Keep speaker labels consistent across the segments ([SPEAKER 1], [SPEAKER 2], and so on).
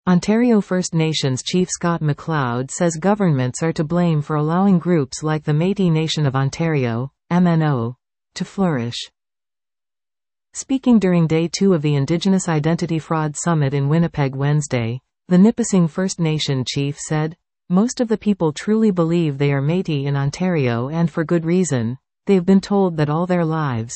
[SPEAKER 1] Ontario First Nations Chief Scott MacLeod says governments are to blame for allowing groups like the Métis Nation of Ontario, MNO, to flourish. Speaking during Day 2 of the Indigenous Identity Fraud Summit in Winnipeg Wednesday, the Nipissing First Nation chief said, "Most of the people truly believe they are Métis in Ontario, and for good reason. They've been told that all their lives."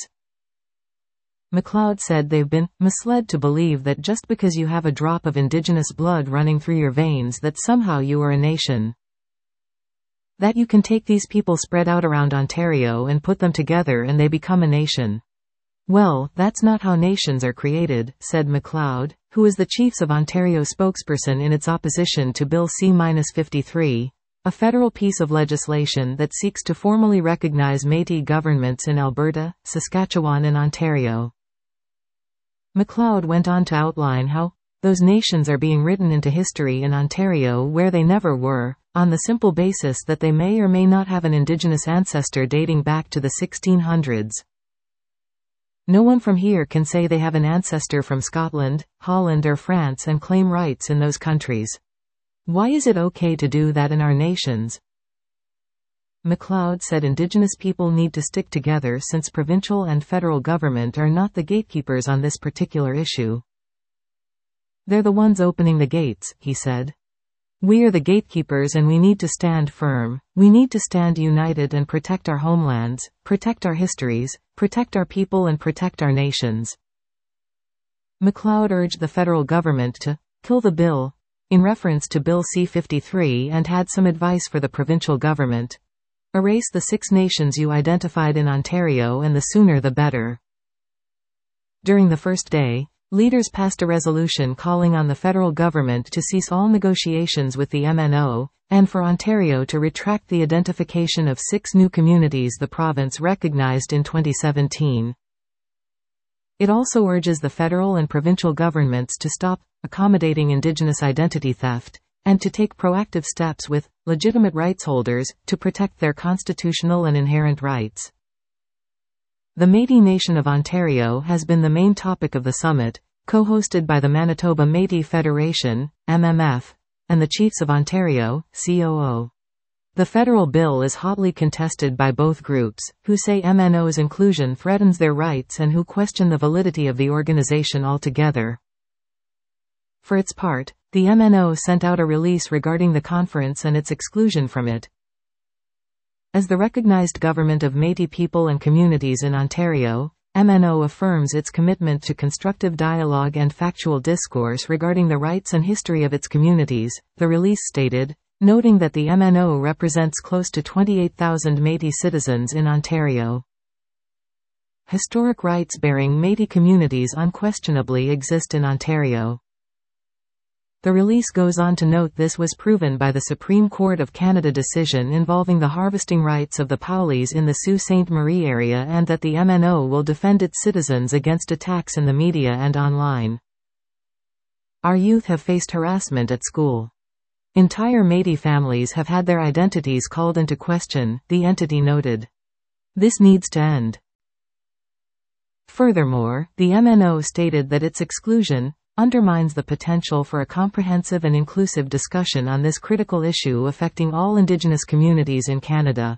[SPEAKER 1] MacLeod said they've been misled to believe that just because you have a drop of Indigenous blood running through your veins that somehow you are a nation. That you can take these people spread out around Ontario and put them together and they become a nation. "Well, that's not how nations are created," said MacLeod, who is the Chiefs of Ontario spokesperson in its opposition to Bill C-53, a federal piece of legislation that seeks to formally recognize Métis governments in Alberta, Saskatchewan and Ontario. MacLeod went on to outline how those nations are being written into history in Ontario where they never were, on the simple basis that they may or may not have an Indigenous ancestor dating back to the 1600s. No one from here can say they have an ancestor from Scotland, Holland or France and claim rights in those countries. Why is it okay to do that in our nations? MacLeod said Indigenous people need to stick together since provincial and federal government are not the gatekeepers on this particular issue. They're the ones opening the gates, he said. We are the gatekeepers and we need to stand firm. We need to stand united and protect our homelands, protect our histories, protect our people and protect our nations. MacLeod urged the federal government to kill the bill, in reference to Bill C-53, and had some advice for the provincial government. Erase the 6 nations you identified in Ontario and the sooner the better. During the first day, leaders passed a resolution calling on the federal government to cease all negotiations with the MNO, and for Ontario to retract the identification of 6 new communities the province recognized in 2017. It also urges the federal and provincial governments to stop accommodating Indigenous identity theft, and to take proactive steps with legitimate rights holders to protect their constitutional and inherent rights. The Métis Nation of Ontario has been the main topic of the summit, co-hosted by the Manitoba Métis Federation, MMF, and the Chiefs of Ontario, COO. The federal bill is hotly contested by both groups, who say MNO's inclusion threatens their rights and who question the validity of the organization altogether. For its part, the MNO sent out a release regarding the conference and its exclusion from it. As the recognized government of Métis people and communities in Ontario, MNO affirms its commitment to constructive dialogue and factual discourse regarding the rights and history of its communities, the release stated, noting that the MNO represents close to 28,000 Métis citizens in Ontario. Historic rights-bearing Métis communities unquestionably exist in Ontario. The release goes on to note this was proven by the Supreme Court of Canada decision involving the harvesting rights of the Paulies in the Sault Ste. Marie area, and that the MNO will defend its citizens against attacks in the media and online. Our youth have faced harassment at school. Entire Métis families have had their identities called into question, the entity noted. This needs to end. Furthermore, the MNO stated that its exclusion undermines the potential for a comprehensive and inclusive discussion on this critical issue affecting all Indigenous communities in Canada.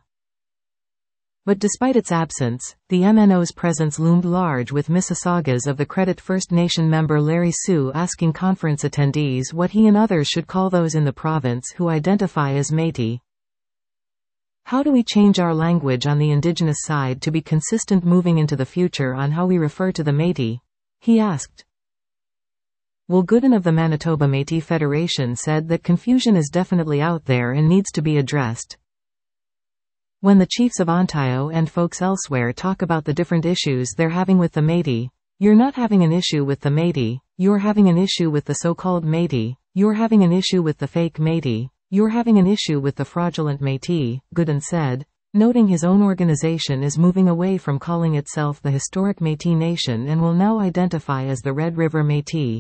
[SPEAKER 1] But despite its absence, the MNO's presence loomed large, with Mississaugas of the Credit First Nation member Larry Sue asking conference attendees what he and others should call those in the province who identify as Métis. How do we change our language on the Indigenous side to be consistent moving into the future on how we refer to the Métis? He asked. Will Gooden of the Manitoba Métis Federation said that confusion is definitely out there and needs to be addressed. When the Chiefs of Ontario and folks elsewhere talk about the different issues they're having with the Métis, you're not having an issue with the Métis, you're having an issue with the so-called Métis, you're having an issue with the fake Métis, you're having an issue with the fraudulent Métis, Gooden said, noting his own organization is moving away from calling itself the historic Métis Nation and will now identify as the Red River Métis.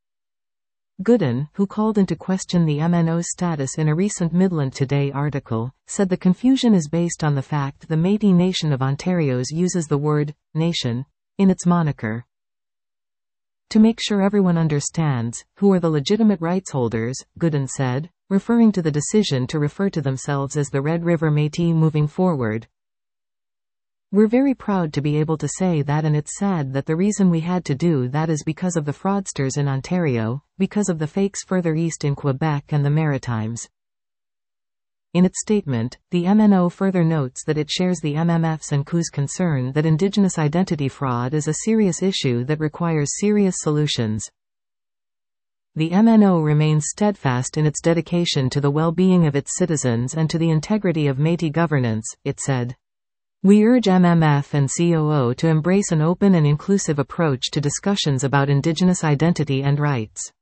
[SPEAKER 1] Gooden, who called into question the MNO's status in a recent Midland Today article, said the confusion is based on the fact the Métis Nation of Ontario's uses the word nation in its moniker. To make sure everyone understands, who are the legitimate rights holders, Gooden said, referring to the decision to refer to themselves as the Red River Métis moving forward. We're very proud to be able to say that, and it's sad that the reason we had to do that is because of the fraudsters in Ontario, because of the fakes further east in Quebec and the Maritimes. In its statement, the MNO further notes that it shares the MMF's and CU's concern that Indigenous identity fraud is a serious issue that requires serious solutions. The MNO remains steadfast in its dedication to the well-being of its citizens and to the integrity of Métis governance, it said. We urge MMF and COO to embrace an open and inclusive approach to discussions about Indigenous identity and rights.